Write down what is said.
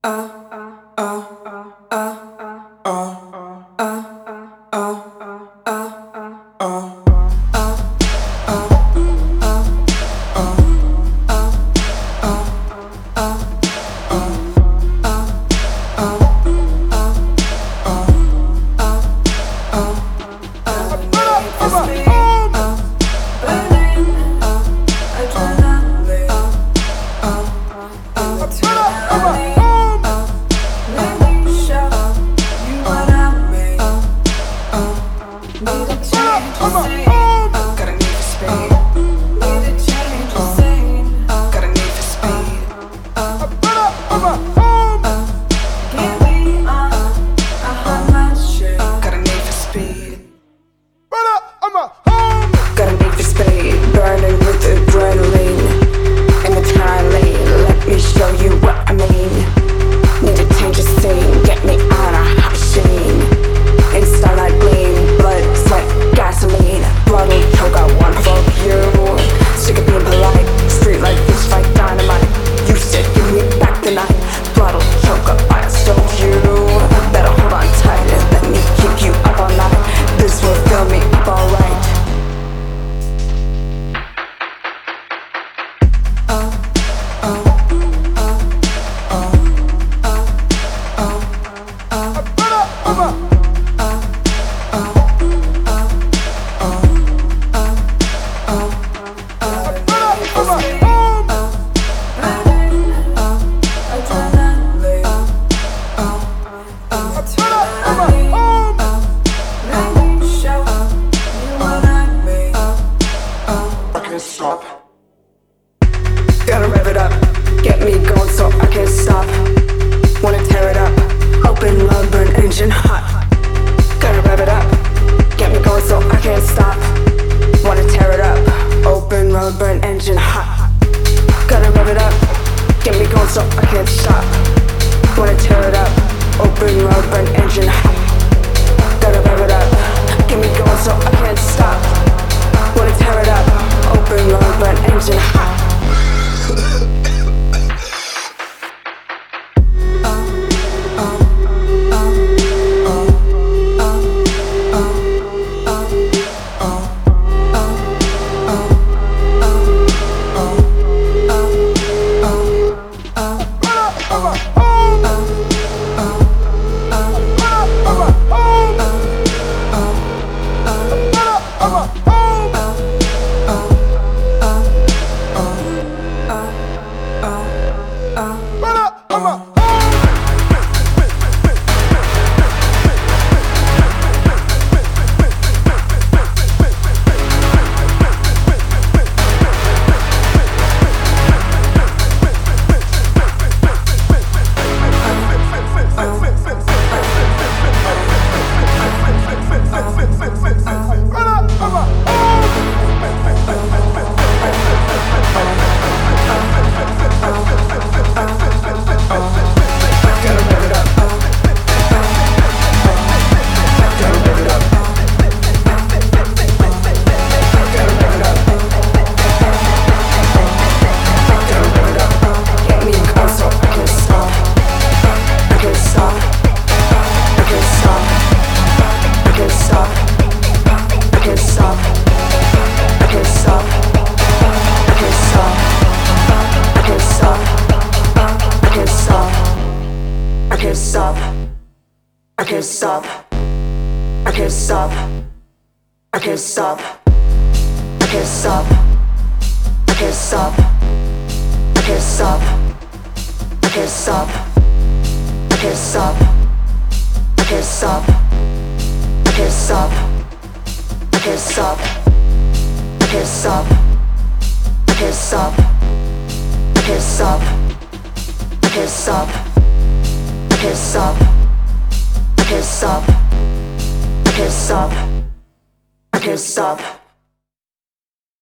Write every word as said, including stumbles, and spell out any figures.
Gotta rev it up, get me going so I can't stop. Wanna tear it up, open, love, burn, engine hot. Gotta rev it up, get me going so I can't stop. Wanna tear it up, open, love, burn, engine hot. Gotta rev it up, get me going so I can't stop. Wanna tear it up, open, love, burn, engine hot. Gotta rev it up, get me going so I can't stop. Wanna tear it up, open, love, burn, engine hot. I can't stop. I can't stop. I can't stop. I can't stop. I can't stop. I can't stop. I can't stop. I can't stop. I can't stop. I can't stop. I can't stop. I can't stop. I can't stop. I can't stop. I can't stop. I can't stop. I can't stop. I can't stop. I can't stop.